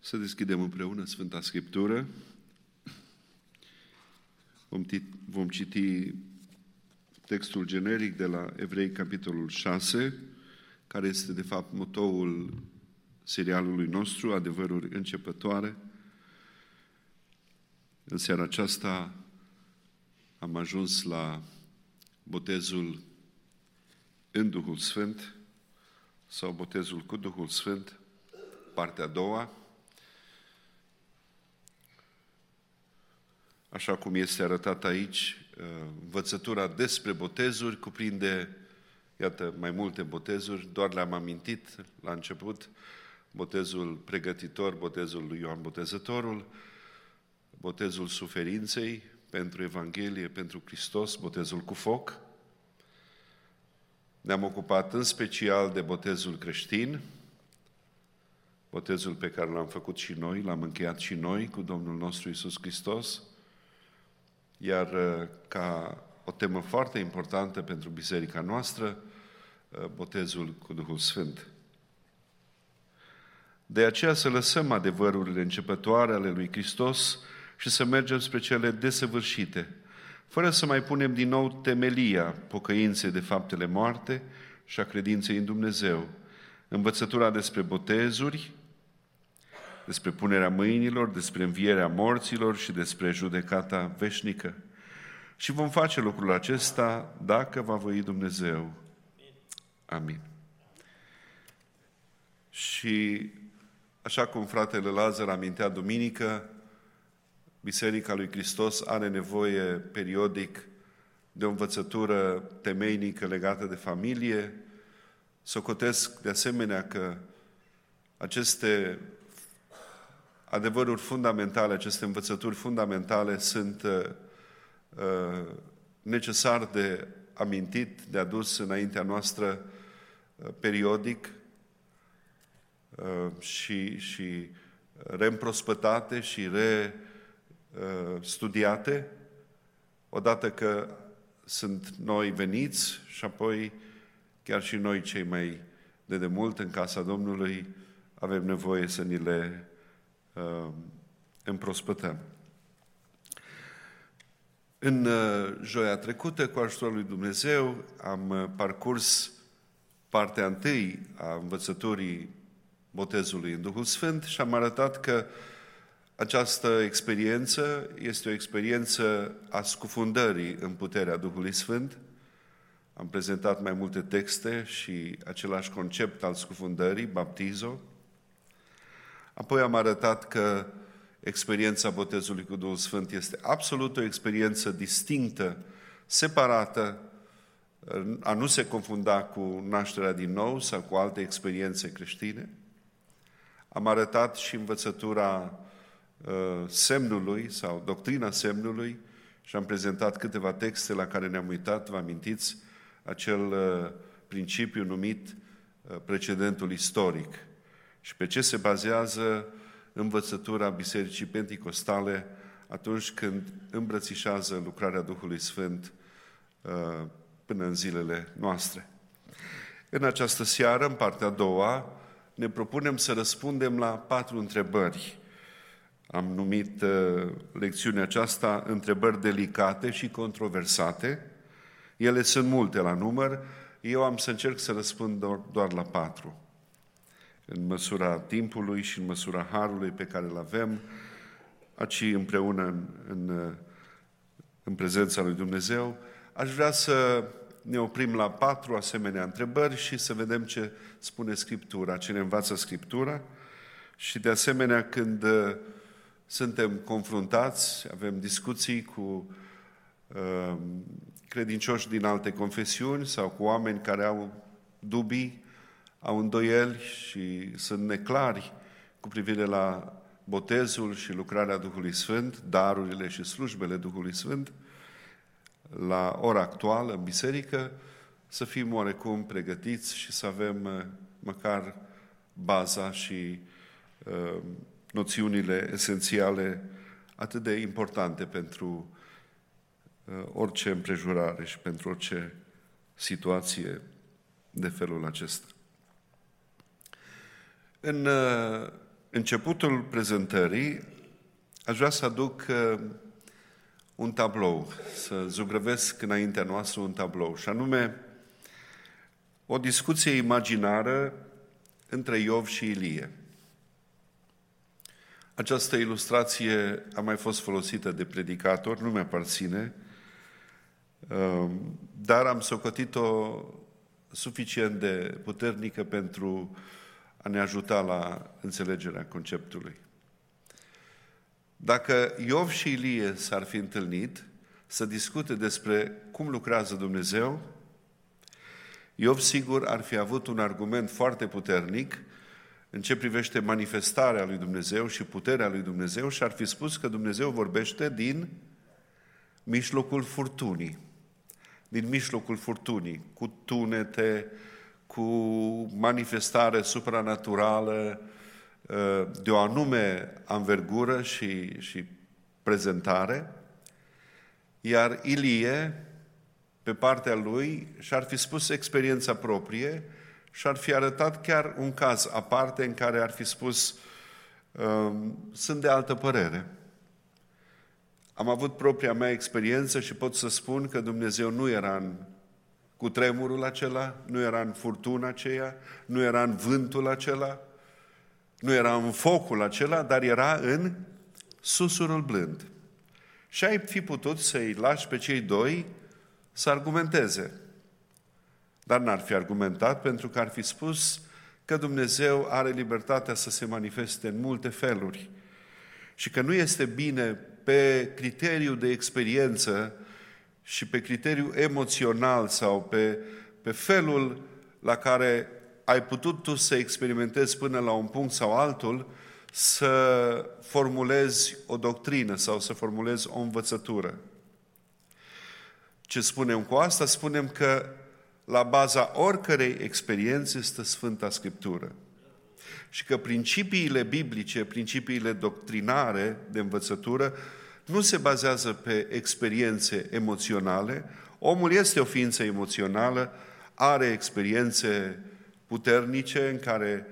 Să deschidem împreună Sfânta Scriptură. Vom citi textul generic de la Evrei, capitolul 6, care este de fapt motoul serialului nostru, Adevăruri începătoare. În seara aceasta am ajuns la botezul în Duhul Sfânt sau botezul cu Duhul Sfânt, partea a doua. Așa cum este arătat aici, învățătura despre botezuri cuprinde, iată, mai multe botezuri, doar le-am amintit la început: botezul pregătitor, botezul lui Ioan Botezătorul, botezul suferinței pentru Evanghelie, pentru Hristos, botezul cu foc. Ne-am ocupat în special de botezul creștin, botezul pe care l-am făcut și noi, l-am încheiat și noi cu Domnul nostru Iisus Hristos, iar ca o temă foarte importantă pentru biserica noastră, botezul cu Duhul Sfânt. De aceea să lăsăm adevărurile începătoare ale lui Hristos și să mergem spre cele desăvârșite, fără să mai punem din nou temelia pocăinței de faptele moarte și a credinței în Dumnezeu, învățătura despre botezuri, despre punerea mâinilor, despre învierea morților și despre judecata veșnică. Și vom face lucrul acesta dacă va voi Dumnezeu. Amin. Și așa cum fratele Lazar amintea duminică, Biserica lui Hristos are nevoie periodic de o învățătură temeinică legată de familie. Socotesc de asemenea că aceste adevăruri fundamentale, aceste învățături fundamentale sunt necesar de amintit, de adus înaintea noastră periodic și reîmprospătate și studiate, odată că sunt noi veniți și apoi chiar și noi cei mai de demult în casa Domnului avem nevoie să ni le împrospătăm. În joia trecută, cu ajutorul lui Dumnezeu, am parcurs partea întâi a învățăturii botezului în Duhul Sfânt și am arătat că această experiență este o experiență a scufundării în puterea Duhului Sfânt. Am prezentat mai multe texte și același concept al scufundării, baptizo. Apoi am arătat că experiența botezului cu Duhul Sfânt este absolut o experiență distinctă, separată, a nu se confunda cu nașterea din nou sau cu alte experiențe creștine. Am arătat și învățătura semnului sau doctrina semnului și am prezentat câteva texte la care ne-am uitat, vă amintiți, acel principiu numit precedentul istoric. Și pe ce se bazează învățătura Bisericii Penticostale atunci când îmbrățișează lucrarea Duhului Sfânt până în zilele noastre. În această seară, în partea a doua, ne propunem să răspundem la 4 întrebări. Am numit lecțiunea aceasta întrebări delicate și controversate. Ele sunt multe la număr. Eu am să încerc să răspund doar la 4. În măsura timpului și în măsura harului pe care îl avem, aici împreună în prezența lui Dumnezeu, aș vrea să ne oprim la 4 asemenea întrebări și să vedem ce spune Scriptura, ce ne învață Scriptura. Și de asemenea, când suntem confruntați, avem discuții cu credincioși din alte confesiuni sau cu oameni care au dubii, au îndoieli și sunt neclari cu privire la botezul și lucrarea Duhului Sfânt, darurile și slujbele Duhului Sfânt, la ora actuală în biserică, să fim oarecum pregătiți și să avem măcar baza și noțiunile esențiale atât de importante pentru orice împrejurare și pentru orice situație de felul acesta. În începutul prezentării aș vrea să aduc un tablou, să zugrăvesc înaintea noastră un tablou, și anume o discuție imaginară între Iov și Ilie. Această ilustrație a mai fost folosită de predicator, nu mi-aparține, dar am socotit-o suficient de puternică pentru a ne ajuta la înțelegerea conceptului. Dacă Iov și Ilie s-ar fi întâlnit să discute despre cum lucrează Dumnezeu, Iov sigur ar fi avut un argument foarte puternic în ce privește manifestarea lui Dumnezeu și puterea lui Dumnezeu și ar fi spus că Dumnezeu vorbește din mijlocul furtunii. Din mijlocul furtunii, cu tunete, cu manifestare supranaturală, de o anume anvergură și prezentare, iar Ilie, pe partea lui, și-ar fi spus experiența proprie și ar fi arătat chiar un caz aparte în care ar fi spus sunt de altă părere. Am avut propria mea experiență și pot să spun că Dumnezeu nu era în cutremurul acela, nu era în furtuna aceea, nu era în vântul acela, nu era în focul acela, dar era în susurul blând. Și ai fi putut să-i lași pe cei doi să argumenteze. Dar n-ar fi argumentat pentru că ar fi spus că Dumnezeu are libertatea să se manifeste în multe feluri și că nu este bine pe criteriu de experiență și pe criteriu emoțional sau pe felul la care ai putut tu să experimentezi până la un punct sau altul, să formulezi o doctrină sau să formulezi o învățătură. Ce spunem cu asta? Spunem că la baza oricărei experiențe stă Sfânta Scriptură. Și că principiile biblice, principiile doctrinare de învățătură, nu se bazează pe experiențe emoționale. Omul este o ființă emoțională, are experiențe puternice în care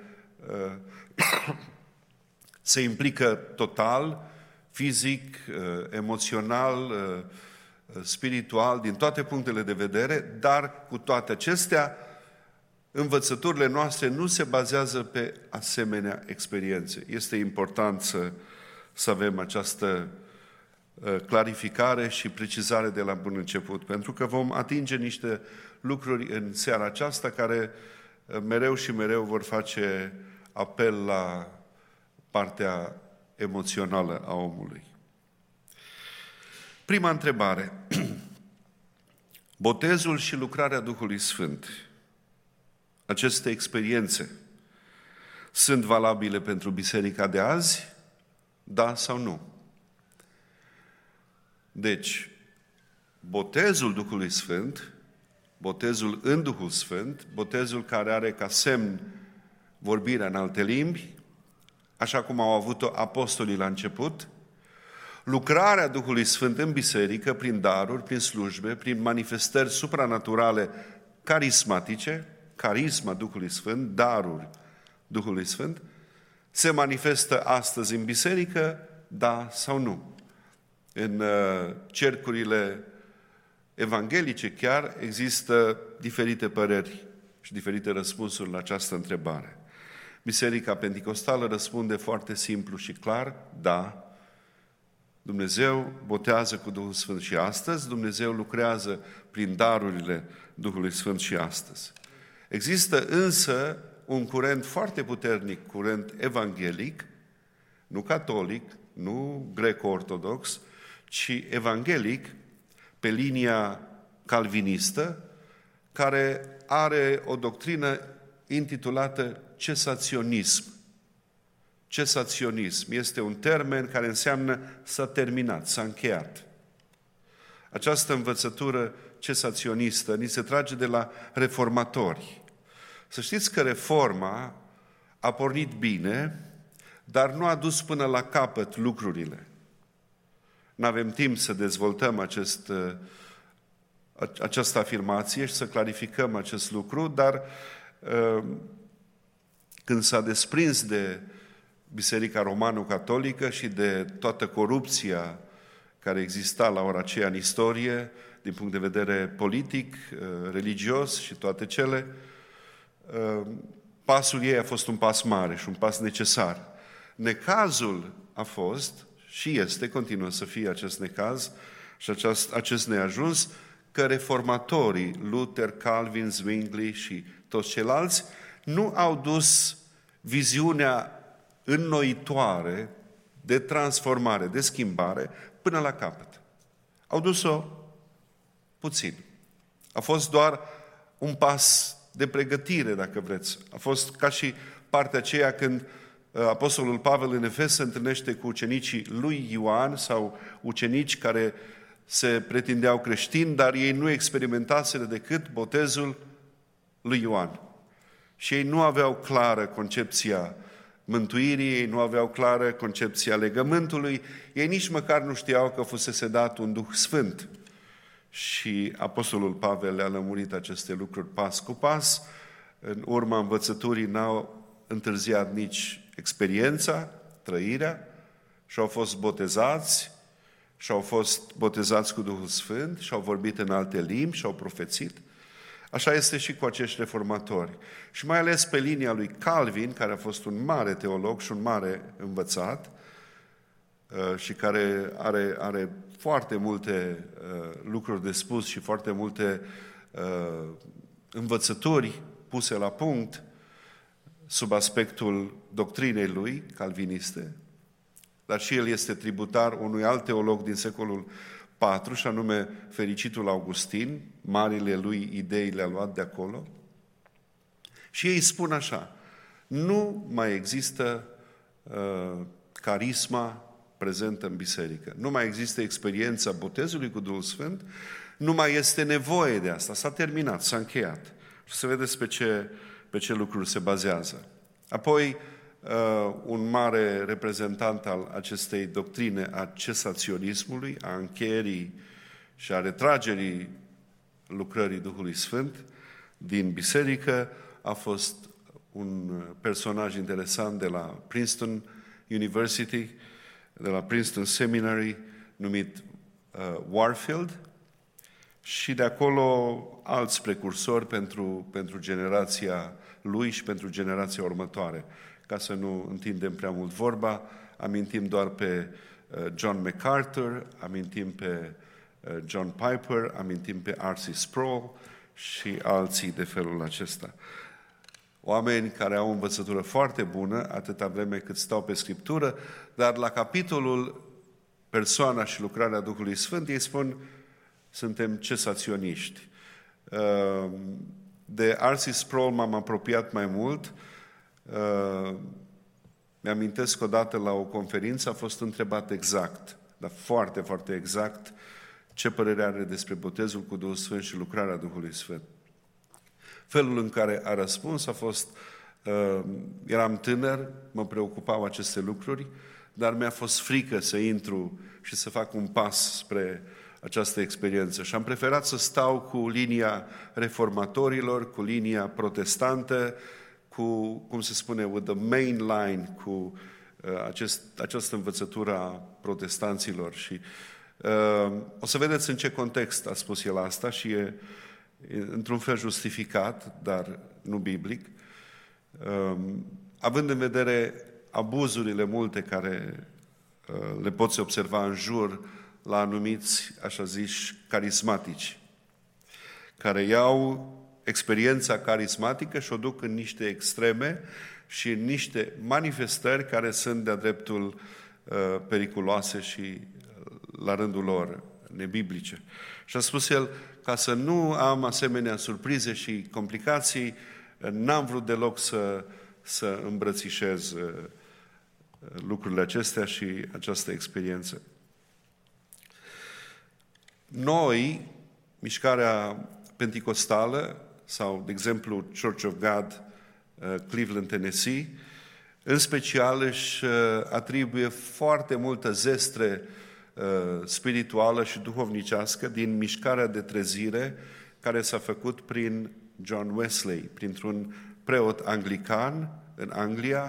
se implică total, fizic, emoțional, spiritual, din toate punctele de vedere, dar cu toate acestea, învățăturile noastre nu se bazează pe asemenea experiențe. Este important să avem această clarificare și precizare de la bun început, pentru că vom atinge niște lucruri în seara aceasta care mereu și mereu vor face apel la partea emoțională a omului. Prima întrebare. Botezul și lucrarea Duhului Sfânt, aceste experiențe, sunt valabile pentru biserica de azi? Da sau nu? Deci, botezul Duhului Sfânt, botezul în Duhul Sfânt, botezul care are ca semn vorbirea în alte limbi, așa cum au avut-o apostolii la început, lucrarea Duhului Sfânt în biserică, prin daruri, prin slujbe, prin manifestări supranaturale carismatice, carisma Duhului Sfânt, daruri Duhului Sfânt, se manifestă astăzi în biserică, da sau nu? În cercurile evanghelice chiar există diferite păreri și diferite răspunsuri la această întrebare. Biserica Penticostală răspunde foarte simplu și clar, da, Dumnezeu botează cu Duhul Sfânt și astăzi, Dumnezeu lucrează prin darurile Duhului Sfânt și astăzi. Există însă un curent foarte puternic, curent evanghelic, nu catolic, nu greco-ortodox, ci evanghelic, pe linia calvinistă, care are o doctrină intitulată cesaționism. Cesaționism este un termen care înseamnă s-a terminat, s-a încheiat. Această învățătură cesaționistă ni se trage de la reformatori. Să știți că reforma a pornit bine, dar nu a dus până la capăt lucrurile. Nu avem timp să dezvoltăm această afirmație și să clarificăm acest lucru, dar când s-a desprins de Biserica Romano-Catolică și de toată corupția care exista la ora aceea în istorie, din punct de vedere politic, religios și toate cele, pasul ei a fost un pas mare și un pas necesar. Necazul a fost și este, continuă să fie acest necaz și acest neajuns, că reformatorii, Luther, Calvin, Zwingli și toți ceilalți, nu au dus viziunea înnoitoare de transformare, de schimbare, până la capăt. Au dus-o puțin. A fost doar un pas de pregătire, dacă vreți. A fost ca și partea aceea când Apostolul Pavel în Efes se întâlnește cu ucenicii lui Ioan sau ucenici care se pretindeau creștini, dar ei nu experimentaseră decât botezul lui Ioan. Și ei nu aveau clară concepția mântuirii, ei nu aveau clară concepția legământului, ei nici măcar nu știau că fusese dat un Duh Sfânt. Și Apostolul Pavel le-a lămurit aceste lucruri pas cu pas. În urma învățăturii n-au întârziat nici experiența, trăirea, și au fost botezați, și au fost botezați cu Duhul Sfânt, și au vorbit în alte limbi, și au profețit. Așa este și cu acești reformatori. Și mai ales pe linia lui Calvin, care a fost un mare teolog și un mare învățat și care are foarte multe lucruri de spus și foarte multe învățături puse la punct sub aspectul doctrinei lui calviniste, dar și el este tributar unui alt teolog din secolul IV, și anume fericitul Augustin, marile lui idei le-a luat de acolo. Și ei spun așa: nu mai există carisma prezentă în biserică, nu mai există experiența botezului cu Duhul Sfânt, nu mai este nevoie de asta, s-a terminat, s-a încheiat. Și să vedeți pe ce lucruri se bazează. Apoi, un mare reprezentant al acestei doctrine a cesaționismului, a încheierii și a retragerii lucrării Duhului Sfânt din biserică, a fost un personaj interesant de la Princeton University, de la Princeton Seminary, numit Warfield, și de acolo alți precursori pentru generația lui și pentru generația următoare. Ca să nu întindem prea mult vorba, amintim doar pe John MacArthur, amintim pe John Piper, amintim pe R.C. Sproul și alții de felul acesta. Oameni care au o învățătură foarte bună, atâta vreme cât stau pe Scriptură, dar la capitolul persoana și lucrarea Duhului Sfânt, ei spun: suntem cesaționiști. De R.C. Sproul m-am apropiat mai mult. Mi-amintesc odată la o conferință a fost întrebat exact, dar foarte, foarte exact, ce părere are despre botezul cu Duhul Sfânt și lucrarea Duhului Sfânt. Felul în care a răspuns a fost: eram tânăr, mă preocupau aceste lucruri, dar mi-a fost frică să intru și să fac un pas spre această experiență. Și am preferat să stau cu linia reformatorilor, cu linia protestantă, cu, cum se spune, with the main line, cu această învățătură a protestanților. Și o să vedeți în ce context a spus el asta și e într-un fel justificat, dar nu biblic, având în vedere abuzurile multe care le poți observa în jur la anumiți, așa ziși, carismatici, care iau experiența carismatică și o duc în niște extreme și în niște manifestări care sunt de-a dreptul periculoase și la rândul lor nebiblice. Și a spus el: ca să nu am asemenea surprize și complicații, n-am vrut deloc să îmbrățișez lucrurile acestea și această experiență. Noi, mișcarea penticostală, sau, de exemplu, Church of God, Cleveland, Tennessee, în special își atribuie foarte multă zestre spirituală și duhovnicească din mișcarea de trezire care s-a făcut prin John Wesley, printr-un preot anglican în Anglia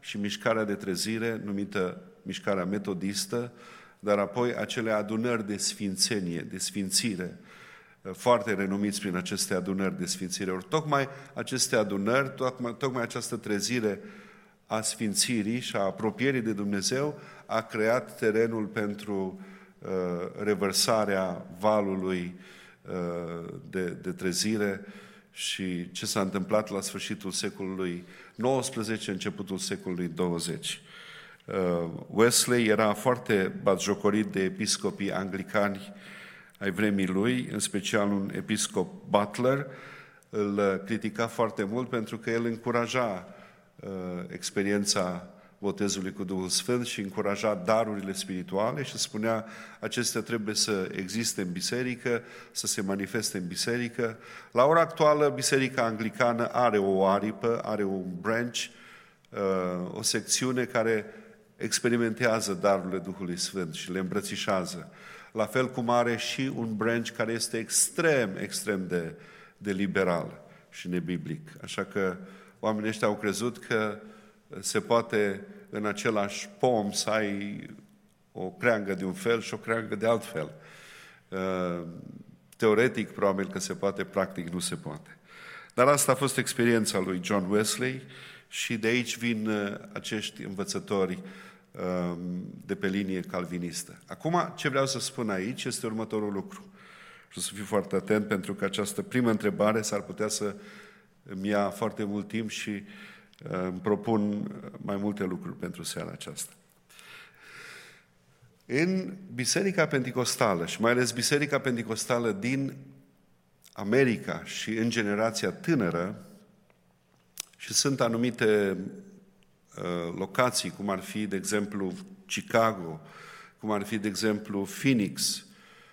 și mișcarea de trezire, numită mișcarea metodistă, dar apoi acele adunări de sfințenie, de sfințire, foarte renumiți prin aceste adunări de sfințire. Ori tocmai aceste adunări, tocmai această trezire a sfințirii și a apropierii de Dumnezeu a creat terenul pentru revărsarea valului de trezire și ce s-a întâmplat la sfârșitul secolului XIX, începutul secolului XX. Wesley era foarte batjocorit de episcopii anglicani ai vremii lui, în special un episcop Butler, îl critica foarte mult pentru că el încuraja experiența botezului cu Duhul Sfânt și încuraja darurile spirituale și spunea acestea trebuie să existe în biserică, să se manifeste în biserică. La ora actuală, Biserica Anglicană are o aripă, are un branch, o secțiune care experimentează darurile Duhului Sfânt și le îmbrățișează. La fel cum are și un branch care este extrem de liberal și nebiblic. Așa că oamenii ăștia au crezut că se poate în același pom să ai o creangă de un fel și o creangă de alt fel. Teoretic, probabil că se poate, practic nu se poate. Dar asta a fost experiența lui John Wesley și de aici vin acești învățători de pe linie calvinistă. Acum, ce vreau să spun aici este următorul lucru. Și o să fiu foarte atent pentru că această primă întrebare s-ar putea să îmi ia foarte mult timp și îmi propun mai multe lucruri pentru seara aceasta. În Biserica Penticostală și mai ales Biserica Penticostală din America și în generația tânără, și sunt anumite locații, cum ar fi, de exemplu, Chicago, cum ar fi, de exemplu, Phoenix,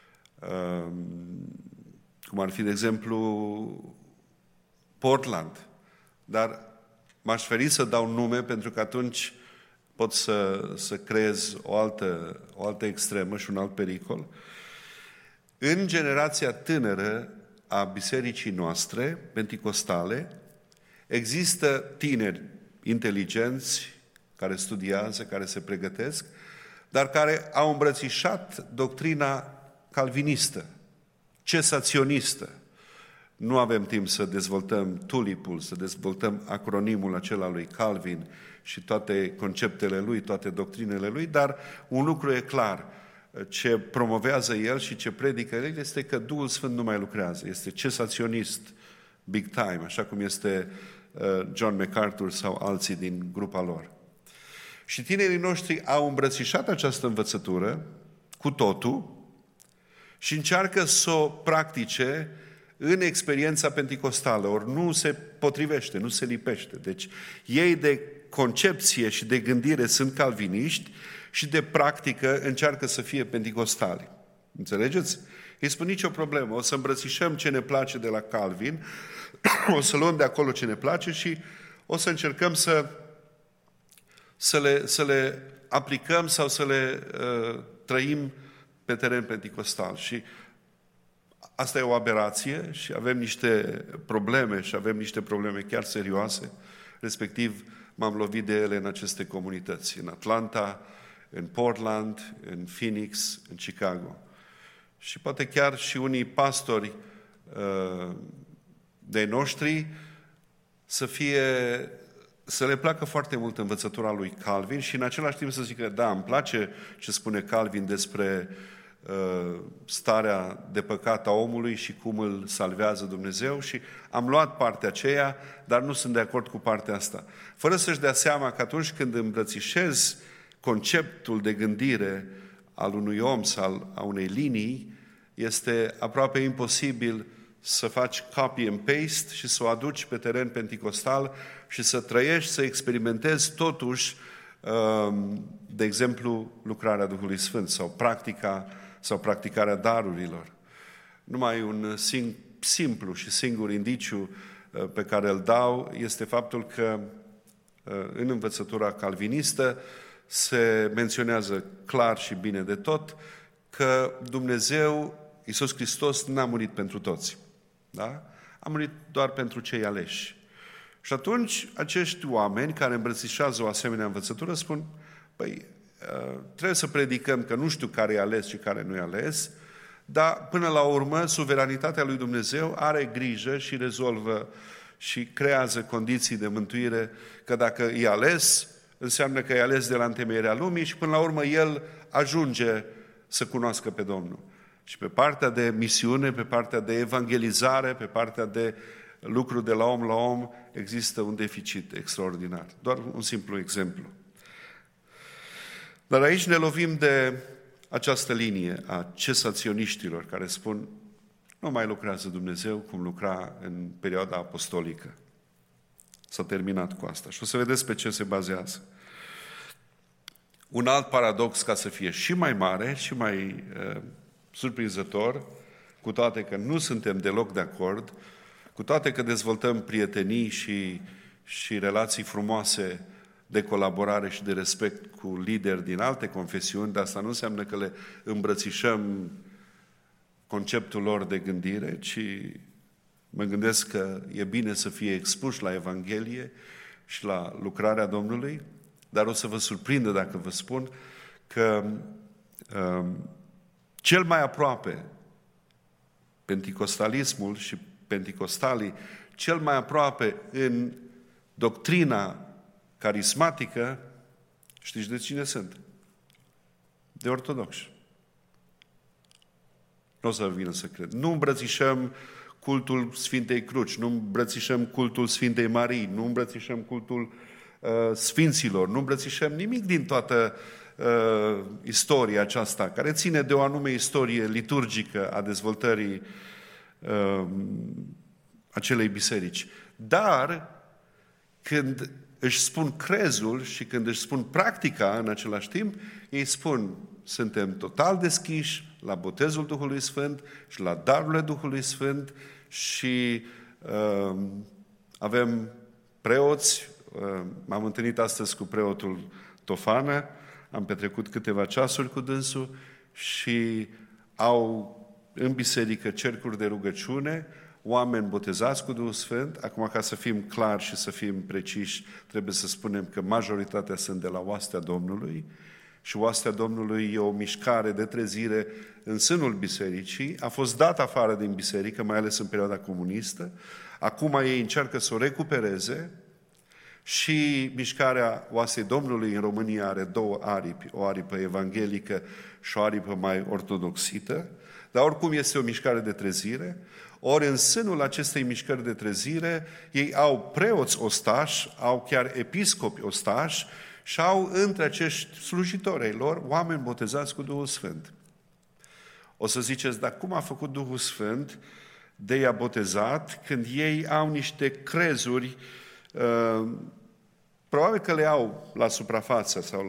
cum ar fi, de exemplu, Portland. Dar m-aș feri să dau nume pentru că atunci pot să creez o altă extremă și un alt pericol. În generația tânără a bisericii noastre, penticostale, există tineri inteligenți care studiază, care se pregătesc, dar care au îmbrățișat doctrina calvinistă, cesaționistă. Nu avem timp să dezvoltăm tulipul, să dezvoltăm acronimul acela lui Calvin și toate conceptele lui, toate doctrinele lui, dar un lucru e clar, ce promovează el și ce predică el este că Duhul Sfânt nu mai lucrează, este cesaționist big time, așa cum este John MacArthur sau alții din grupa lor. Și tinerii noștri au îmbrățișat această învățătură cu totul și încearcă să o practice în experiența penticostală, ori nu se potrivește, nu se lipește. Deci ei de concepție și de gândire sunt calviniști și de practică încearcă să fie penticostali. Înțelegeți? Îi spun nicio problemă, o să îmbrățișăm ce ne place de la Calvin, o să luăm de acolo ce ne place și o să încercăm să le aplicăm sau să le trăim pe teren penticostal. Și asta e o aberație și avem niște probleme și avem niște probleme chiar serioase, respectiv m-am lovit de ele în aceste comunități, în Atlanta, în Portland, în Phoenix, în Chicago. Și poate chiar și unii pastori de noștri să le placă foarte mult învățătura lui Calvin și în același timp să zică, da, îmi place ce spune Calvin despre starea de păcat a omului și cum îl salvează Dumnezeu și am luat partea aceea, dar nu sunt de acord cu partea asta. Fără să-și dea seama că atunci când îmbrățișezi conceptul de gândire al unui om sau a unei linii, este aproape imposibil să faci copy and paste și să o aduci pe teren penticostal și să trăiești, să experimentezi totuși, de exemplu, lucrarea Duhului Sfânt sau practicarea darurilor. Numai un simplu și singur indiciu pe care îl dau este faptul că în învățătura calvinistă se menționează clar și bine de tot că Dumnezeu, Iisus Hristos, n-a murit pentru toți. Da? A murit doar pentru cei aleși. Și atunci acești oameni care îmbrățișează o asemenea învățătură spun, păi, trebuie să predicăm că nu știu care e ales și care nu e ales, dar până la urmă suveranitatea lui Dumnezeu are grijă și rezolvă și creează condiții de mântuire, că dacă e ales, înseamnă că e ales de la întemeierea lumii și până la urmă el ajunge să cunoască pe Domnul. Și pe partea de misiune, pe partea de evangelizare, pe partea de lucru de la om există un deficit extraordinar. Doar un simplu exemplu. Dar aici ne lovim de această linie a cesaționiștilor care spun nu mai lucrează Dumnezeu cum lucra în perioada apostolică. S-a terminat cu asta. Și o să vedeți pe ce se bazează. Un alt paradox, ca să fie și mai mare și mai surprinzător, cu toate că nu suntem deloc de acord, cu toate că dezvoltăm prietenii și relații frumoase de colaborare și de respect cu lideri din alte confesiuni, dar asta nu înseamnă că le îmbrățișăm conceptul lor de gândire, ci mă gândesc că e bine să fie expuși la Evanghelie și la lucrarea Domnului, dar o să vă surprindă dacă vă spun că cel mai aproape penticostalismul și penticostalii, cel mai aproape în doctrina carismatică, știți de cine sunt? De ortodoxi. Nu o să vă vină să cred. Nu îmbrățișăm cultul Sfintei Cruci, nu îmbrățișăm cultul Sfintei Marii, nu îmbrățișăm cultul Sfinților, nu îmbrățișăm nimic din toată istoria aceasta, care ține de o anume istorie liturgică a dezvoltării acelei biserici. Dar, când își spun crezul și când își spun practica în același timp, ei spun, suntem total deschiși la botezul Duhului Sfânt și la darurile Duhului Sfânt și avem preoți. M-am întâlnit astăzi cu preotul Tofană, am petrecut câteva ceasuri cu dânsul și au în biserică cercuri de rugăciune, oameni botezați cu Duhul Sfânt. Acum, ca să fim clari și să fim preciși, trebuie să spunem că majoritatea sunt de la oastea Domnului și oastea Domnului e o mișcare de trezire în sânul bisericii. A fost dat afară din biserică, mai ales în perioada comunistă. Acum ei încearcă să o recupereze și mișcarea oasei Domnului în România are două aripi, o aripă evanghelică și o aripă mai ortodoxită, dar oricum este o mișcare de trezire. Ori în sânul acestei mișcări de trezire, ei au preoți ostași, au chiar episcopi ostași și au între acești slujitori ai lor oameni botezați cu Duhul Sfânt. O să ziceți, dar cum a făcut Duhul Sfânt de i-a botezat când ei au niște crezuri, probabil că le au la suprafață sau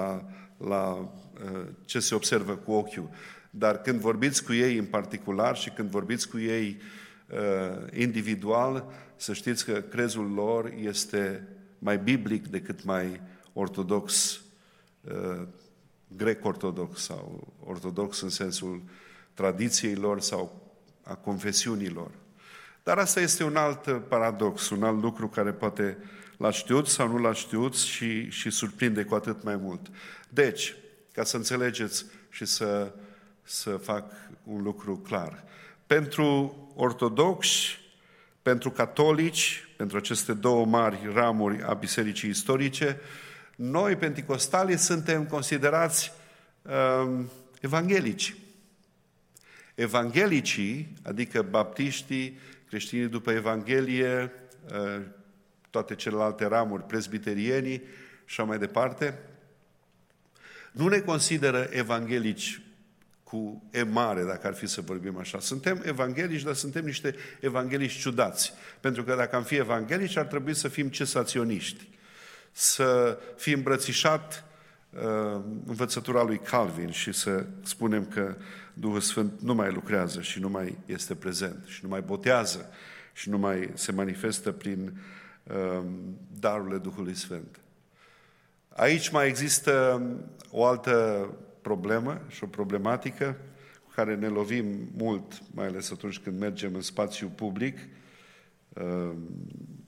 la ce se observă cu ochiul, dar când vorbiți cu ei în particular și când vorbiți cu ei individual, să știți că crezul lor este mai biblic decât mai ortodox, grec-ortodox sau ortodox în sensul tradiției lor sau a confesiunilor. Dar asta este un alt paradox, un alt lucru care poate l-ați știut sau nu l-ați știut și surprinde cu atât mai mult. Deci, ca să înțelegeți și să fac un lucru clar. Pentru ortodoxi, pentru catolici, pentru aceste două mari ramuri a bisericii istorice, noi, penticostalii, suntem considerați evanghelici. Evanghelicii, adică baptiștii, creștinii după Evanghelie, toate celelalte ramuri, presbiterienii și așa mai departe, nu ne consideră evanghelici cu E mare, dacă ar fi să vorbim așa. Suntem evanghelici, dar suntem niște evanghelici ciudați. Pentru că dacă am fi evanghelici, ar trebui să fim cesaționiști. Să fim îmbrățișat învățătura lui Calvin și să spunem că Duhul Sfânt nu mai lucrează și nu mai este prezent și nu mai botează și nu mai se manifestă prin darurile Duhului Sfânt. Aici mai există o altă problemă și o problematică cu care ne lovim mult, mai ales atunci când mergem în spațiu public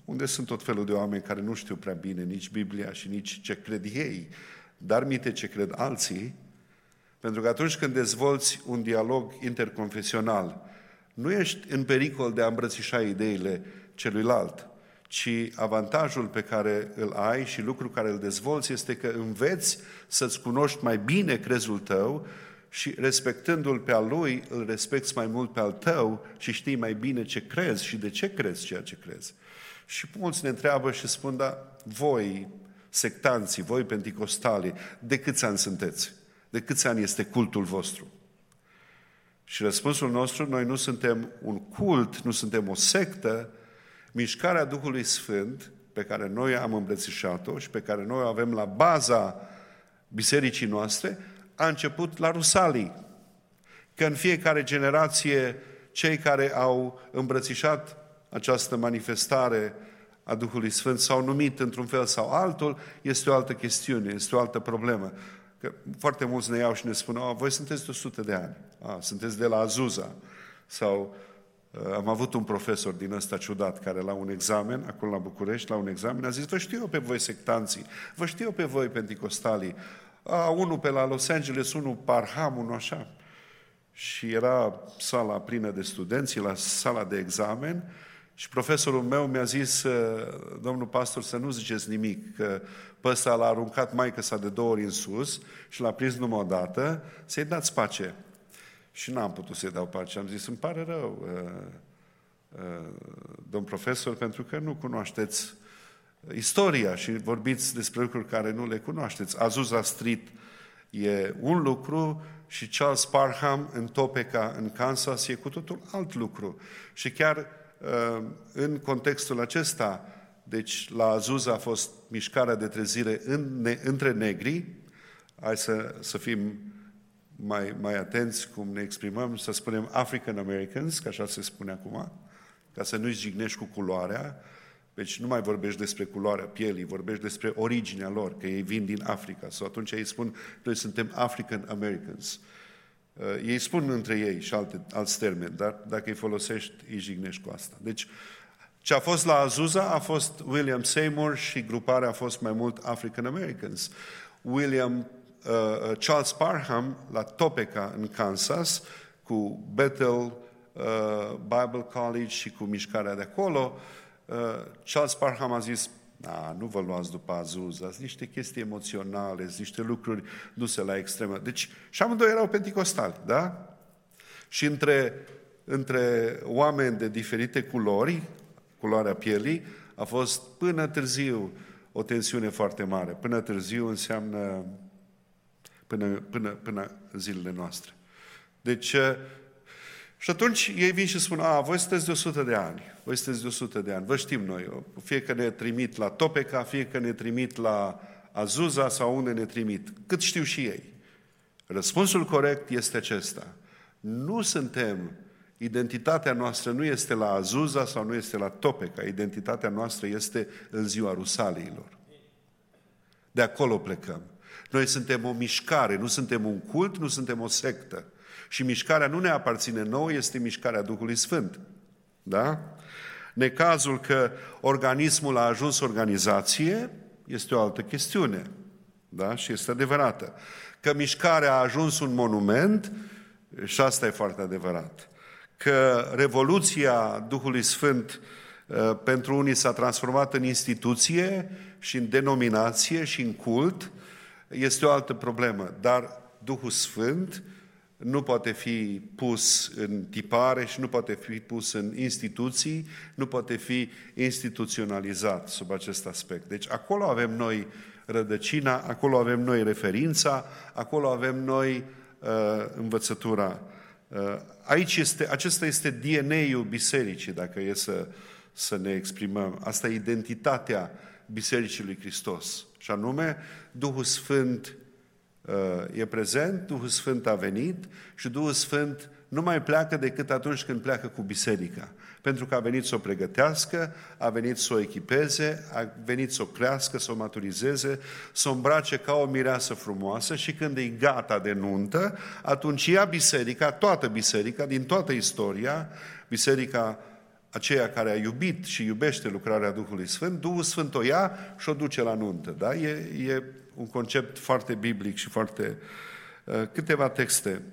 unde sunt tot felul de oameni care nu știu prea bine nici Biblia și nici ce cred ei, dar minte ce cred alții, pentru că atunci când dezvolți un dialog interconfesional, nu ești în pericol de a îmbrățișa ideile celuilalt, ci avantajul pe care îl ai și lucrul care îl dezvolți este că înveți să-ți cunoști mai bine crezul tău și respectându-l pe al lui, îl respecti mai mult pe al tău și știi mai bine ce crezi și de ce crezi ceea ce crezi. Și mulți ne întreabă și spun, dar voi, sectanții, voi penticostali, de câți ani sunteți? De câți ani este cultul vostru? Și răspunsul nostru, noi nu suntem un cult, nu suntem o sectă. Mișcarea Duhului Sfânt, pe care noi am îmbrățișat-o și pe care noi o avem la baza bisericii noastre, a început la Rusalii. Că în fiecare generație, cei care au îmbrățișat această manifestare a Duhului Sfânt s-au numit într-un fel sau altul, este o altă chestiune, este o altă problemă. Că foarte mulți ne iau și ne spun, voi sunteți de 100 de ani, sunteți de la Azusa. Sau am avut un profesor din ăsta ciudat care la un examen, acolo la București, la un examen, a zis, vă știu eu pe voi sectanții, vă știu eu pe voi penticostalii, unul pe la Los Angeles, unul Parham, unul așa. Și era sala plină de studenți, la sala de examen, și profesorul meu mi-a zis, domnul pastor, să nu ziceți nimic, că pe ăsta l-a aruncat maică-sa de 2 ori în sus și l-a prins numai o dată, să-i dați pace. Și n-am putut să-i dau pace. Am zis, îmi pare rău, domn profesor, pentru că nu cunoașteți istoria și vorbiți despre lucruri care nu le cunoașteți. Azusa Street e un lucru și Charles Parham în Topeka, în Kansas, e cu totul alt lucru. Și chiar în contextul acesta, deci la Azusa a fost mișcarea de trezire între negri, hai să fim mai atenți cum ne exprimăm, să spunem African Americans, că așa se spune acum, ca să nu-i jignești cu culoarea, deci nu mai vorbești despre culoarea pielii, vorbești despre originea lor, că ei vin din Africa, sau atunci ei spun, noi suntem African Americans. Ei spun între ei și alți termeni, dar dacă îi folosești, îi jignești cu asta. Deci, ce a fost la Azusa a fost William Seymour și gruparea a fost mai mult African Americans. Charles Parham la Topeka, în Kansas, cu Bethel Bible College și cu mișcarea de acolo, Charles Parham a zis, nu vă luați după Azusa, sunt niște chestii emoționale, sunt niște lucruri duse la extremă. Deci, și amândoi erau penticostali, da? Și între oameni de diferite culori, culoarea pielii, a fost până târziu o tensiune foarte mare. Până târziu înseamnă până zilele noastre. Deci, și atunci ei vin și spun, voi sunteți de 100 de ani, voi sunteți de 100 de ani, vă știm noi, fie că ne trimit la Topeka, fie că ne trimit la Azusa sau unde ne trimit, cât știu și ei. Răspunsul corect este acesta. Nu suntem, identitatea noastră nu este la Azusa sau nu este la Topeka, identitatea noastră este în ziua Rusaliilor. De acolo plecăm. Noi suntem o mișcare, nu suntem un cult, nu suntem o sectă. Și mișcarea nu ne aparține nouă, este mișcarea Duhului Sfânt. Da? Necazul că organismul a ajuns organizație este o altă chestiune. Da? Și este adevărată. Că mișcarea a ajuns un monument, și asta e foarte adevărat. Că revoluția Duhului Sfânt pentru unii s-a transformat în instituție și în denominație și în cult, este o altă problemă. Dar Duhul Sfânt nu poate fi pus în tipare și nu poate fi pus în instituții, nu poate fi instituționalizat sub acest aspect. Deci acolo avem noi rădăcina, acolo avem noi referința, acolo avem noi învățătura. Acesta este DNA-ul bisericii, dacă e să ne exprimăm. Asta e identitatea Bisericii lui Hristos. Și anume, Duhul Sfânt e prezent, Duhul Sfânt a venit și Duhul Sfânt nu mai pleacă decât atunci când pleacă cu biserica. Pentru că a venit să o pregătească, a venit să o echipeze, a venit să o crească, să o maturizeze, să o îmbrace ca o mireasă frumoasă și când e gata de nuntă, atunci ia biserica, toată biserica, din toată istoria, biserica aceea care a iubit și iubește lucrarea Duhului Sfânt, Duhul Sfânt o ia și o duce la nuntă. Da? E un concept foarte biblic și foarte... Câteva texte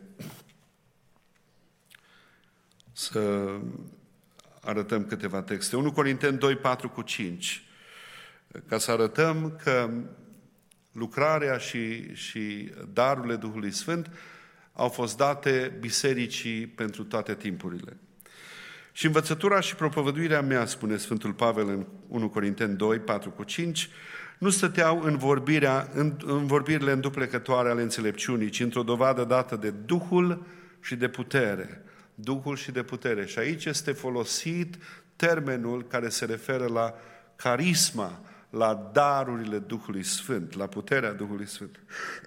să arătăm câteva texte. 1 Corinteni 2, 4-5. Ca să arătăm că lucrarea și darurile Duhului Sfânt au fost date bisericii pentru toate timpurile. Și învățătura și propovăduirea mea, spune Sfântul Pavel în 1 Corinteni 2, 4-5, nu stăteau în vorbirile înduplecătoare ale înțelepciunii, ci într-o dovadă dată de Duhul și de putere. Duhul și de putere. Și aici este folosit termenul care se referă la carisma, la darurile Duhului Sfânt, la puterea Duhului Sfânt.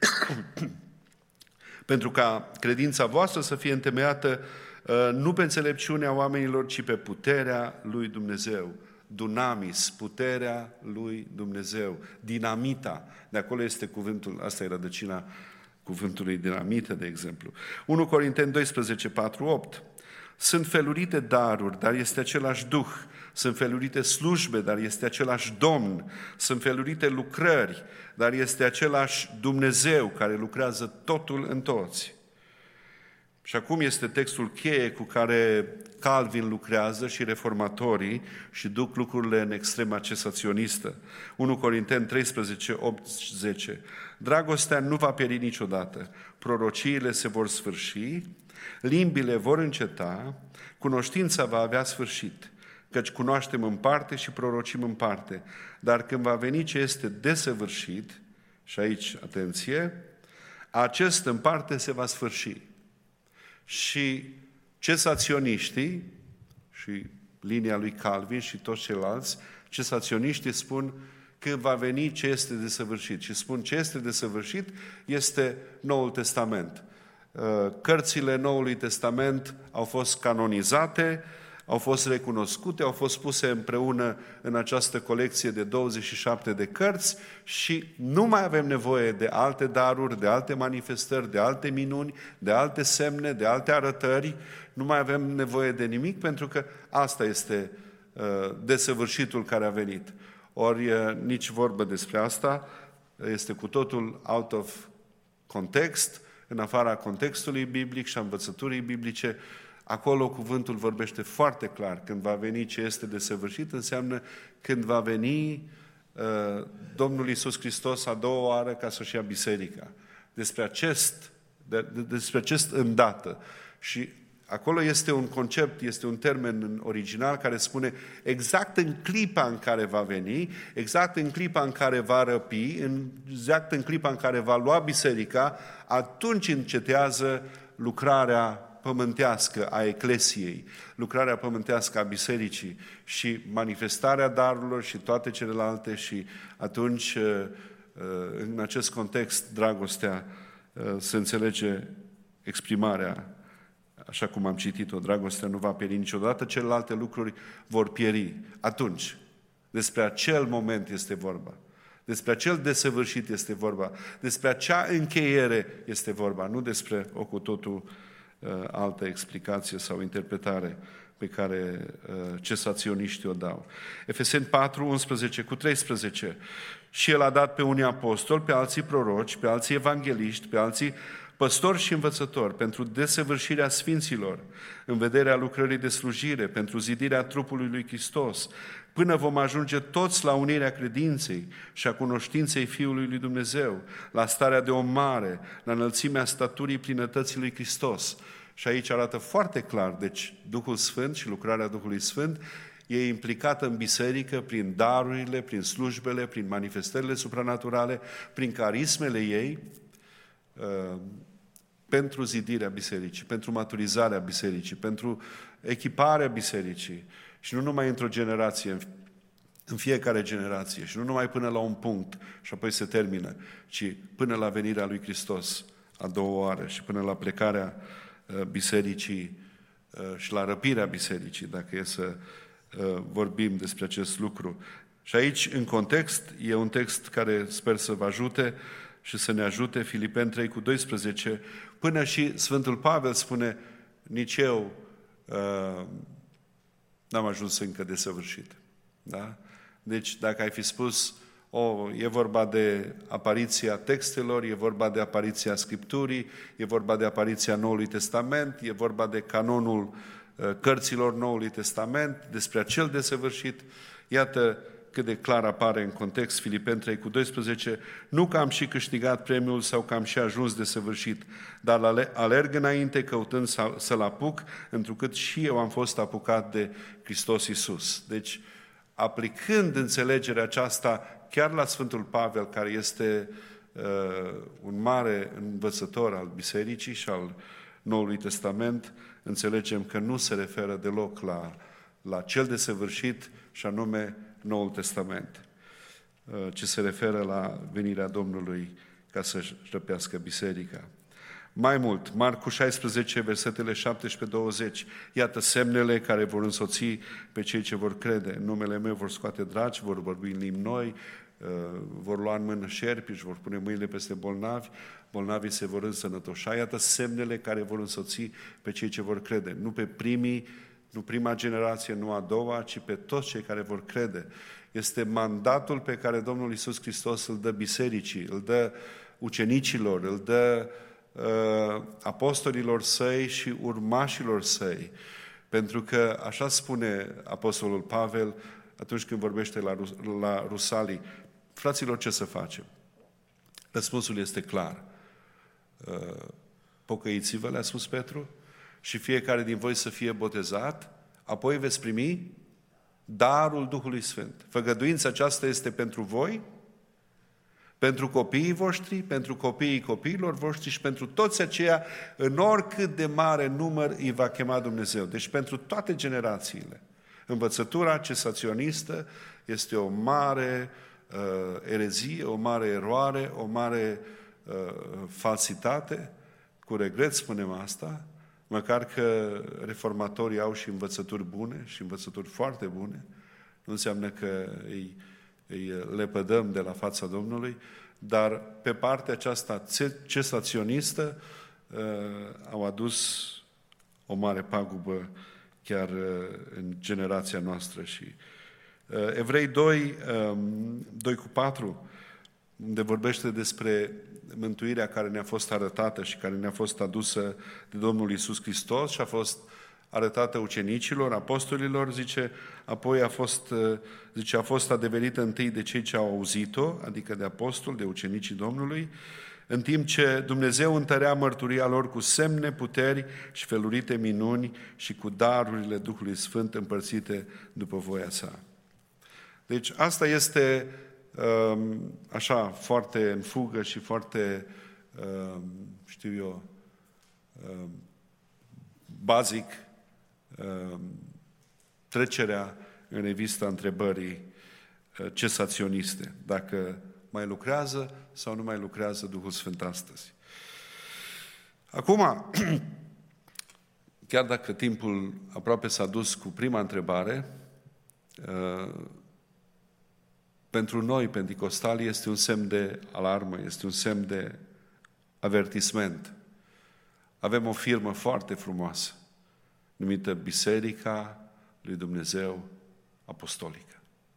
Pentru ca credința voastră să fie întemeiată nu pe înțelepciunea oamenilor, ci pe puterea lui Dumnezeu. Dunamis, puterea lui Dumnezeu. Dinamita. De acolo este cuvântul, asta e rădăcina cuvântului dinamită, de exemplu. 1 Corinteni 12, 4, 8. Sunt felurite daruri, dar este același Duh. Sunt felurite slujbe, dar este același Domn. Sunt felurite lucrări, dar este același Dumnezeu care lucrează totul în toți. Și acum este textul cheie cu care Calvin lucrează și reformatorii și duc lucrurile în extrema cesaționistă. 1 Corinteni 13, 8, 10. Dragostea nu va pieri niciodată, prorociile se vor sfârși, limbile vor înceta, cunoștința va avea sfârșit, căci cunoaștem în parte și prorocim în parte. Dar când va veni ce este desăvârșit, și aici, atenție, acest în parte se va sfârși. Și cesaționiștii, și linia lui Calvin și toți ceilalți, cesaționiștii spun când va veni ce este desăvârșit. Și spun ce este desăvârșit este Noul Testament. Cărțile Noului Testament au fost canonizate, au fost recunoscute, au fost puse împreună în această colecție de 27 de cărți și nu mai avem nevoie de alte daruri, de alte manifestări, de alte minuni, de alte semne, de alte arătări. Nu mai avem nevoie de nimic pentru că asta este desăvârșitul care a venit. Ori nici vorbă despre asta, este cu totul out of context, în afara contextului biblic și a învățăturii biblice. Acolo cuvântul vorbește foarte clar. Când va veni ce este desăvârșit, înseamnă când va veni Domnul Iisus Hristos a doua oară ca să-și ia biserica. Despre acest îndată. Și acolo este un concept, este un termen în original care spune exact în clipa în care va veni, exact în clipa în care va răpi, exact în clipa în care va lua biserica, atunci încetează lucrarea pământească a eclesiei, lucrarea pământească a bisericii și manifestarea darurilor și toate celelalte și atunci, în acest context, dragostea se înțelege exprimarea, așa cum am citit-o, dragostea nu va pieri niciodată, celelalte lucruri vor pieri. Atunci, despre acel moment este vorba. Despre acel desăvârșit este vorba. Despre acea încheiere este vorba, nu despre o cu totul altă explicație sau interpretare pe care cesaționiștii o dau. Efeseni 4, 11-13. Și El a dat pe unii apostoli, pe alții proroci, pe alții evangeliști, pe alții păstori și învățători, pentru desăvârșirea sfinților, în vederea lucrării de slujire, pentru zidirea trupului lui Hristos, până vom ajunge toți la unirea credinței și a cunoștinței Fiului lui Dumnezeu, la starea de om mare, la înălțimea staturii plinătății lui Hristos. Și aici arată foarte clar, deci Duhul Sfânt și lucrarea Duhului Sfânt e implicată în biserică prin darurile, prin slujbele, prin manifestările supranaturale, prin carismele ei, pentru zidirea bisericii, pentru maturizarea bisericii, pentru echiparea bisericii. Și nu numai într-o generație, în fiecare generație, și nu numai până la un punct și apoi se termină, ci până la venirea lui Hristos a doua oară și până la plecarea bisericii și la răpirea bisericii, dacă e să vorbim despre acest lucru. Și aici, în context, e un text care sper să vă ajute și să ne ajute, Filipeni 3:12, până și Sfântul Pavel spune, nici eu n-am ajuns încă desăvârșit. Da? Deci dacă ai fi spus, e vorba de apariția textelor, e vorba de apariția Scripturii, e vorba de apariția Noului Testament, e vorba de canonul cărților Noului Testament, despre acel desăvârșit, iată cât de clar apare în context Filipeni 3:12, nu că am și câștigat premiul sau că am și ajuns desăvârșit, dar alerg înainte căutând să-l apuc, întrucât și eu am fost apucat de Hristos Iisus. Deci, aplicând înțelegerea aceasta chiar la Sfântul Pavel, care este un mare învățător al Bisericii și al Noului Testament, înțelegem că nu se referă deloc la cel desăvârșit, și anume Noul Testament, ci se referă la venirea Domnului ca să-și răpească biserica. Mai mult, Marcu 16, versetele 17-20, iată semnele care vor însoți pe cei ce vor crede. În numele meu vor scoate draci, vor vorbi în limbi noi, vor lua în mână șerpi, își vor pune mâinile peste bolnavi, bolnavii se vor însănătoșa. Iată semnele care vor însoți pe cei ce vor crede. Nu pe primii, nu prima generație, nu a doua, ci pe toți cei care vor crede. Este mandatul pe care Domnul Iisus Hristos îl dă bisericii, îl dă ucenicilor, îl dă apostolilor săi și urmașilor săi. Pentru că, așa spune apostolul Pavel atunci când vorbește la Rusalii, fraților, ce să facem? Răspunsul este clar. Pocăiți-vă, le-a spus Petru, și fiecare din voi să fie botezat, apoi veți primi darul Duhului Sfânt. Făgăduința aceasta este pentru voi, pentru copiii voștri, pentru copiii copiilor voștri și pentru toți aceia, în oricât de mare număr îi va chema Dumnezeu. Deci pentru toate generațiile. Învățătura cesaționistă este o mare erezie, o mare eroare, o mare falsitate. Cu regret spunem asta, măcar că reformatorii au și învățături bune și învățături foarte bune. Nu înseamnă că îi lepădăm de la fața Domnului, dar pe partea aceasta cesaționistă au adus o mare pagubă chiar în generația noastră. Și Evrei 2:4, unde vorbește despre mântuirea care ne-a fost arătată și care ne-a fost adusă de Domnul Iisus Hristos și a fost arătată ucenicilor, apostolilor, zice, apoi a fost adeverită întâi de cei ce au auzit-o, adică de apostoli, de ucenicii Domnului, în timp ce Dumnezeu întărea mărturia lor cu semne, puteri și felurite minuni și cu darurile Duhului Sfânt împărțite după voia sa. Deci asta este așa foarte în fugă și foarte, bazic, trecerea în revista întrebării cesaționiste, dacă mai lucrează sau nu mai lucrează Duhul Sfânt astăzi. Acum, chiar dacă timpul aproape s-a dus cu prima întrebare, pentru noi, penticostali, este un semn de alarmă, este un semn de avertisment. Avem o firmă foarte frumoasă, numită Biserica lui Dumnezeu Apostolică.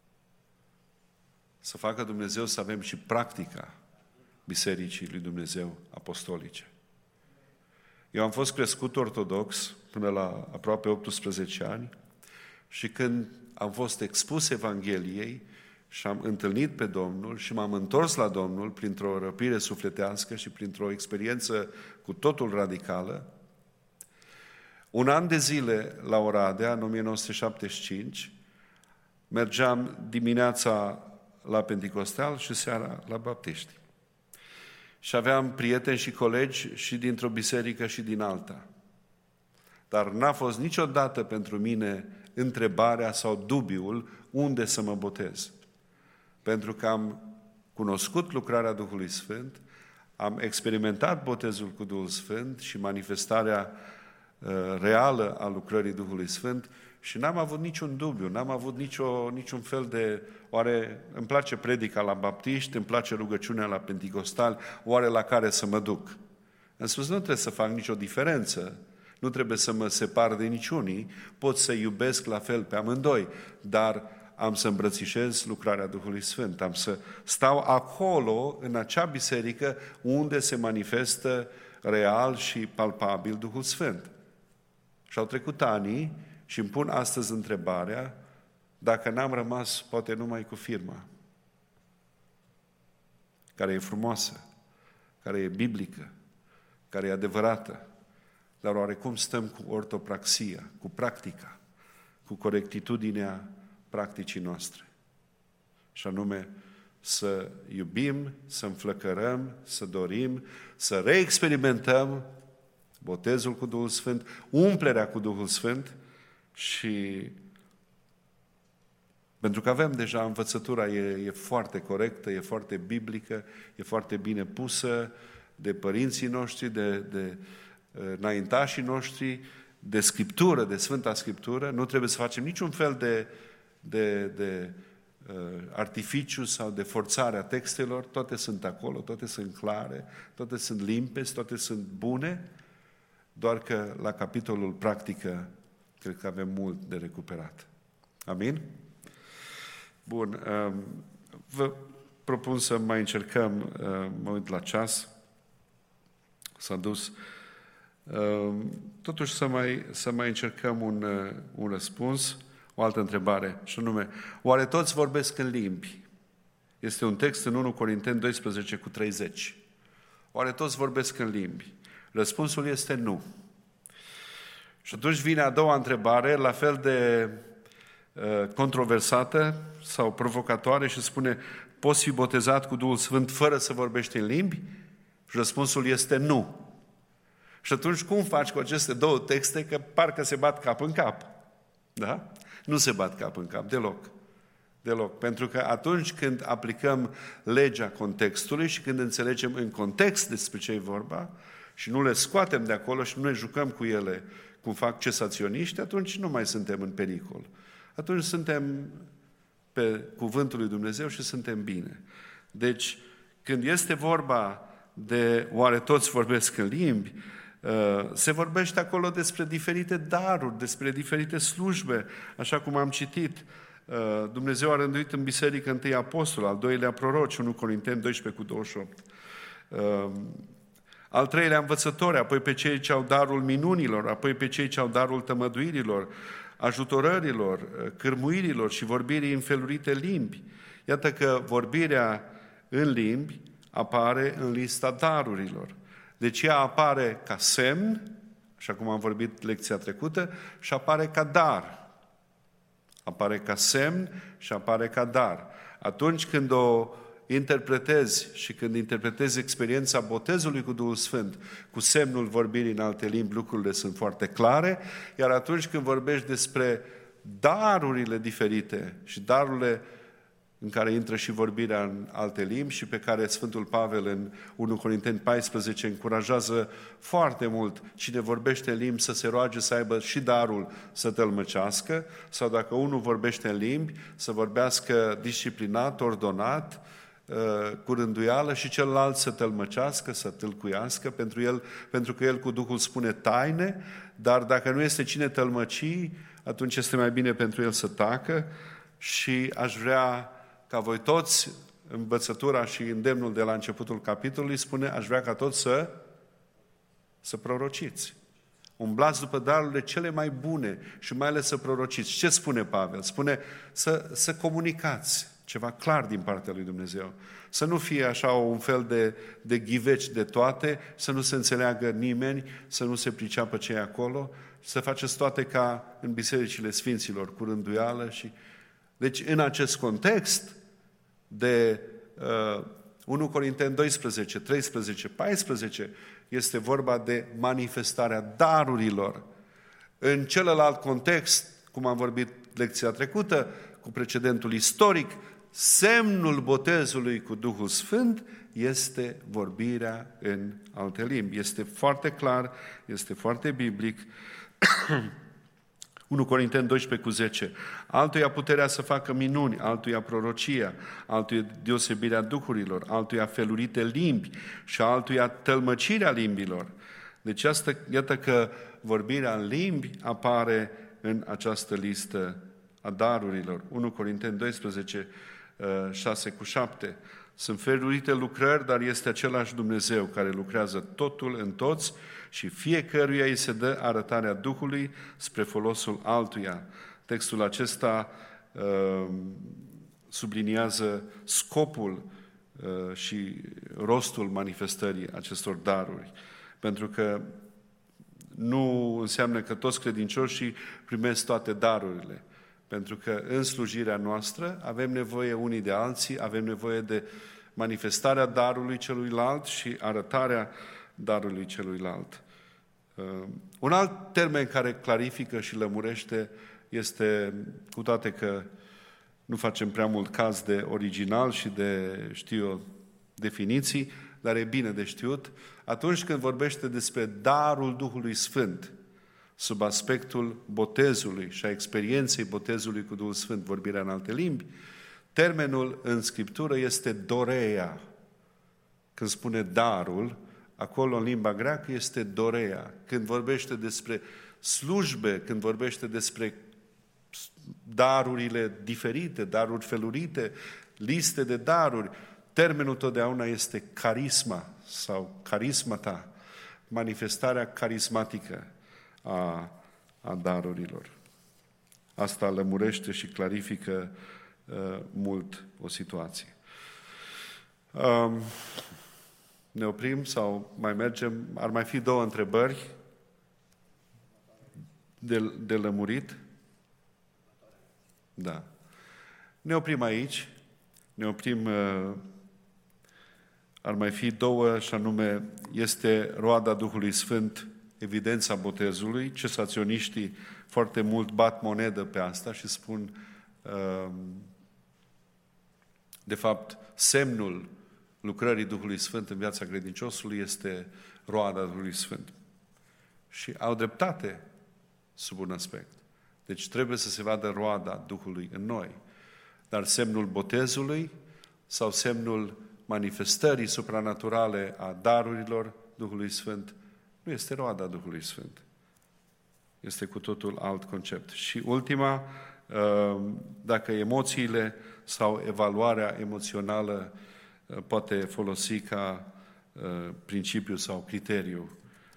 Să facă Dumnezeu să avem și practica Bisericii lui Dumnezeu Apostolice. Eu am fost crescut ortodox până la aproape 18 ani și când am fost expus Evangheliei și am întâlnit pe Domnul și m-am întors la Domnul printr-o răpire sufletească și printr-o experiență cu totul radicală, un an de zile la Oradea, în 1975, mergeam dimineața la Penticostal și seara la Baptiști. Și aveam prieteni și colegi și dintr-o biserică și din alta. Dar n-a fost niciodată pentru mine întrebarea sau dubiul unde să mă botez. Pentru că am cunoscut lucrarea Duhului Sfânt, am experimentat botezul cu Duhul Sfânt și manifestarea reală a lucrării Duhului Sfânt și n-am avut niciun dubiu, n-am avut niciun fel de, oare îmi place predica la baptiști, îmi place rugăciunea la penticostali, oare la care să mă duc? Am spus, nu trebuie să fac nicio diferență, nu nu trebuie să mă separ de niciunii, pot să iubesc la fel pe amândoi, dar am să îmbrățișez lucrarea Duhului Sfânt, am să stau acolo, în acea biserică, unde se manifestă real și palpabil Duhul Sfânt. Și au trecut ani și îmi pun astăzi întrebarea dacă n-am rămas poate numai cu firma, care e frumoasă, care e biblică, care e adevărată, dar oarecum stăm cu ortopraxia, cu practica, cu corectitudinea practicii noastre. Și anume să iubim, să înflăcărăm, să dorim, să reexperimentăm botezul cu Duhul Sfânt, umplerea cu Duhul Sfânt și pentru că avem deja învățătura, e foarte corectă, e foarte biblică, e foarte bine pusă de părinții noștri, de înaintașii noștri, de Scriptură, de Sfânta Scriptură. Nu trebuie să facem niciun fel de artificiu sau de forțare a textelor. Toate sunt acolo, toate sunt clare, toate sunt limpezi, toate sunt bune, doar că la capitolul practică cred că avem mult de recuperat. Amin? Bun, vă propun să mai încercăm, mă uit la ceas, s-a dus, totuși să mai încercăm un răspuns, o altă întrebare, și anume, oare toți vorbesc în limbi? Este un text în 1 Corinteni 12:30. Oare toți vorbesc în limbi? Răspunsul este nu. Și atunci vine a doua întrebare, la fel de controversată sau provocatoare și spune, poți fi botezat cu Duhul Sfânt fără să vorbești în limbi? Și răspunsul este nu. Și atunci cum faci cu aceste două texte că parcă se bat cap în cap? Da? Nu se bat cap în cap, deloc. Deloc. Pentru că atunci când aplicăm legea contextului și când înțelegem în context despre ce e vorba și nu le scoatem de acolo și nu ne jucăm cu ele cum fac cesaționiști, atunci nu mai suntem în pericol. Atunci suntem pe cuvântul lui Dumnezeu și suntem bine. Deci, când este vorba de oare toți vorbesc în limbi, se vorbește acolo despre diferite daruri, despre diferite slujbe, așa cum am citit. Dumnezeu a rânduit în biserică întâi apostol, al doilea proroci, 1 Corinteni 12:28. Al treilea învățători, apoi pe cei ce au darul minunilor, apoi pe cei ce au darul tămăduirilor, ajutorărilor, cârmuirilor și vorbirii în felurite limbi. Iată că vorbirea în limbi apare în lista darurilor. Deci ea apare ca semn, așa cum am vorbit lecția trecută, și apare ca dar. Apare ca semn și apare ca dar. Atunci când o interpretezi și când interpretezi experiența botezului cu Duhul Sfânt, cu semnul vorbirii în alte limbi, lucrurile sunt foarte clare, iar atunci când vorbești despre darurile diferite și darurile în care intră și vorbirea în alte limbi și pe care Sfântul Pavel în 1 Corinteni 14 încurajează foarte mult cine vorbește în limbi să se roage să aibă și darul să tălmăcească, sau dacă unul vorbește în limbi, să vorbească disciplinat, ordonat, cu rânduială și celălalt să tălmăcească, să tâlcuiască, pentru că el cu Duhul spune taine, dar dacă nu este cine tălmăci, atunci este mai bine pentru el să tacă. Și aș vrea ca voi toți, învățătura și îndemnul de la începutul capitolului spune, aș vrea ca toți să prorociți. Umblați după darurile cele mai bune și mai ales să prorociți. Ce spune Pavel? Spune să comunicați ceva clar din partea lui Dumnezeu. Să nu fie așa un fel de ghiveci de toate, să nu se înțeleagă nimeni, să nu se priceapă ce e acolo, să faceți toate ca în bisericile sfinților, cu rânduială și... Deci, în acest context de 1 Corinteni 12, 13, 14, este vorba de manifestarea darurilor. În celălalt context, cum am vorbit lecția trecută, cu precedentul istoric, semnul botezului cu Duhul Sfânt este vorbirea în alte limbi. Este foarte clar, este foarte biblic. 1 Corinteni 12:10. Altuia puterea să facă minuni, altuia prorocia, altuia deosebirea duhurilor, altuia felurite limbi și altuia tălmăcirea limbilor. Deci iată că vorbirea în limbi apare în această listă a darurilor. 1 Corinteni 12, 6-7. Sunt felurite lucrări, dar este același Dumnezeu care lucrează totul în toți și fiecăruia îi se dă arătarea Duhului spre folosul altuia. Textul acesta subliniază scopul și rostul manifestării acestor daruri. Pentru că nu înseamnă că toți credincioșii primesc toate darurile. Pentru că în slujirea noastră avem nevoie unii de alții, avem nevoie de manifestarea darului celuilalt și arătarea darului celuilalt. Un alt termen care clarifică și lămurește este, cu toate că nu facem prea mult caz de original și de, definiții, dar e bine de știut, atunci când vorbește despre darul Duhului Sfânt, sub aspectul botezului și a experienței botezului cu Duhul Sfânt, vorbirea în alte limbi, termenul în Scriptură este doreia. Când spune darul, acolo în limba greacă este doreia. Când vorbește despre slujbe, când vorbește despre darurile diferite, daruri felurite, liste de daruri, termenul totdeauna este carisma sau carismata, manifestarea carismatică a darurilor. Asta lămurește și clarifică mult o situație. Ne oprim sau mai mergem? Ar mai fi 2 întrebări de lămurit? Da. Ne oprim aici. Ne oprim, ar mai fi 2, și anume, este roada Duhului Sfânt, evidența botezului. Cesaționiștii foarte mult bat monedă pe asta și spun, de fapt, semnul lucrării Duhului Sfânt în viața credinciosului este roada Duhului Sfânt. Și au dreptate sub un aspect. Deci trebuie să se vadă roada Duhului în noi. Dar semnul botezului sau semnul manifestării supranaturale a darurilor Duhului Sfânt nu este roada Duhului Sfânt. Este cu totul alt concept. Și ultima, dacă emoțiile sau evaluarea emoțională poate folosi ca principiu sau criteriu.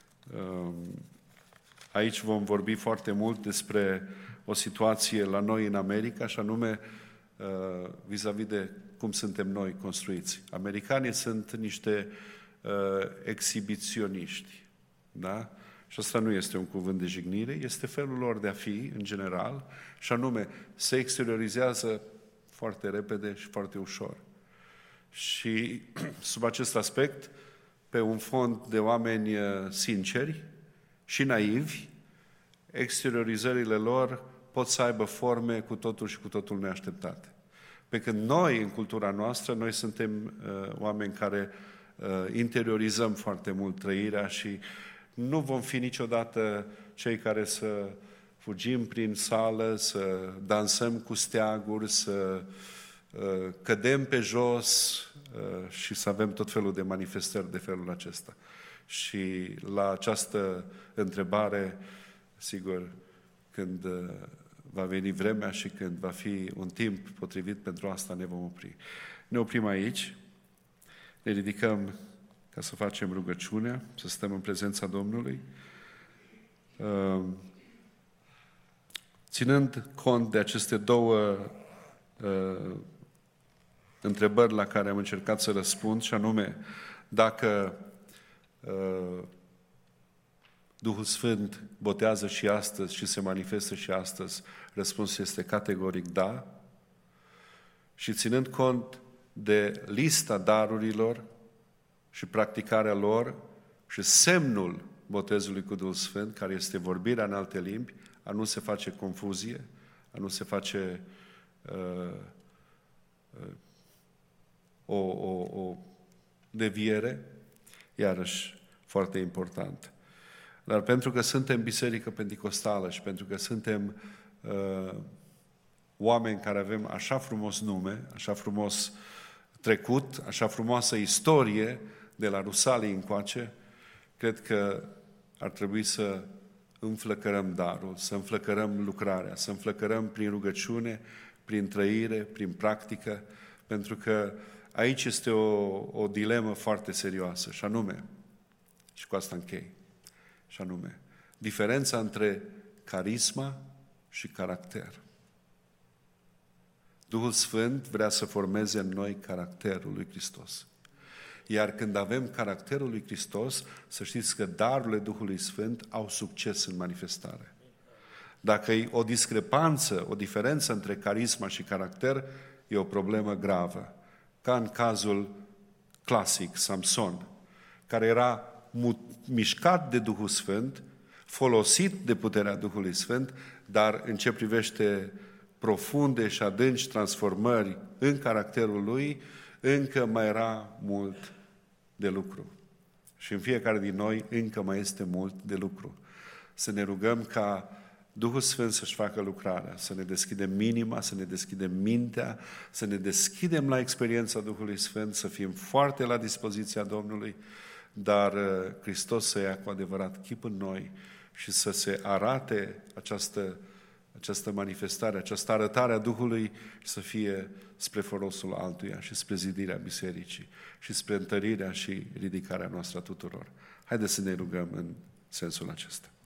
Aici vom vorbi foarte mult despre o situație la noi în America, și anume vis-a-vis de cum suntem noi construiți. Americanii sunt niște exhibiționiști, da? Și asta nu este un cuvânt de jignire, este felul lor de a fi, în general, și anume, se exteriorizează foarte repede și foarte ușor. Și sub acest aspect, pe un fond de oameni sinceri și naivi, exteriorizările lor pot să aibă forme cu totul și cu totul neașteptate. Pe când noi, în cultura noastră, noi suntem oameni care interiorizăm foarte mult trăirea și nu vom fi niciodată cei care să fugim prin sală, să dansăm cu steaguri, să cădem pe jos și să avem tot felul de manifestări de felul acesta. Și la această întrebare, sigur, când va veni vremea și când va fi un timp potrivit pentru asta, ne vom opri. Ne oprim aici, ne ridicăm ca să facem rugăciunea, să stăm în prezența Domnului, ținând cont de aceste 2 întrebări la care am încercat să răspund, și anume, dacă Duhul Sfânt botează și astăzi și se manifestă și astăzi, răspunsul este categoric da. Și ținând cont de lista darurilor și practicarea lor și semnul botezului cu Duhul Sfânt, care este vorbirea în alte limbi, a nu se face confuzie, a nu se face o deviere, iarăși foarte important. Dar pentru că suntem Biserică Penticostală și pentru că suntem oameni care avem așa frumos nume, așa frumos trecut, așa frumoasă istorie de la Rusalii încoace, cred că ar trebui să înflăcărăm darul, să înflăcărăm lucrarea, să înflăcărăm prin rugăciune, prin trăire, prin practică, pentru că aici este o dilemă foarte serioasă, și anume, și cu asta închei, și anume, diferența între carisma și caracter. Duhul Sfânt vrea să formeze în noi caracterul lui Hristos. Iar când avem caracterul lui Hristos, să știți că darurile Duhului Sfânt au succes în manifestare. Dacă e o discrepanță, o diferență între carisma și caracter, e o problemă gravă. Ca în cazul clasic, Samson, care era mișcat de Duhul Sfânt, folosit de puterea Duhului Sfânt, dar în ce privește profunde și adânci transformări în caracterul lui, încă mai era mult de lucru. Și în fiecare din noi încă mai este mult de lucru. Să ne rugăm ca Duhul Sfânt să-și facă lucrarea, să ne deschidem inima, să ne deschidem mintea, să ne deschidem la experiența Duhului Sfânt, să fim foarte la dispoziția Domnului, dar Hristos să ia cu adevărat chip în noi și să se arate această manifestare, această arătare a Duhului să fie spre folosul altuia și spre zidirea bisericii și spre întărirea și ridicarea noastră a tuturor. Haideți să ne rugăm în sensul acesta.